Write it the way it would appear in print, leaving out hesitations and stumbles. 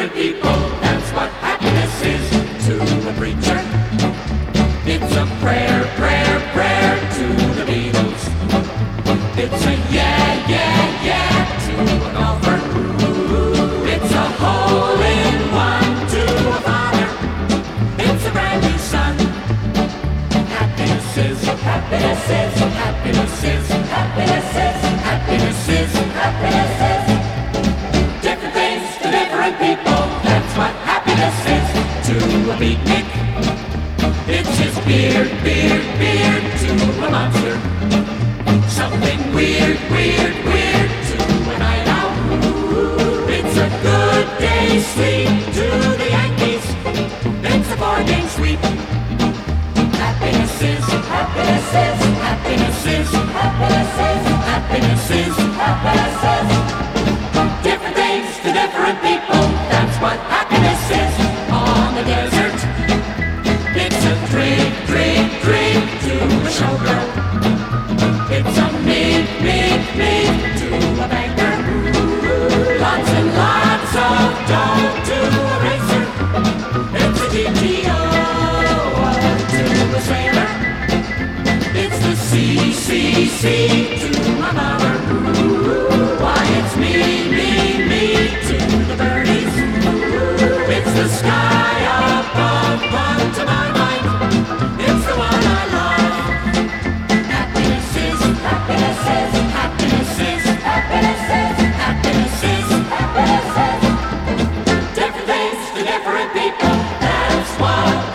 different people. That's what happiness is to a preacher. It's a prayer, prayer, prayer to the Beatles. It's a yeah, yeah, yeah to a golfer. It's a hole-in-one to a father. It's a brand new son. Happiness is, happiness is, happiness is, happiness is, happiness is, happiness is. Different things to different people. That's what happiness is to a beatnik. It's his beard, beard, beard to a monster. Something weird, weird, weird to a night owl. It's a good day's sleep to the Yankees. It's a 4-game sweep. Happiness is, happiness is, happiness is, happiness is, happiness is, happiness is. Different things to different people. That's what happiness is on the desert. It's a drink, drink, drink to a showgirl. It's a meet, meet, meet to a banker. Lots and lots of dough to a racer. It's a GTO to a sailor. It's the C, C, C to my mother. Why, it's me, me, me to the birdies. It's the sky above, above to my mind. It's the one I love. Happiness is, happiness is, happiness is, happiness is, happiness is, happiness is. Different things to different people. That's what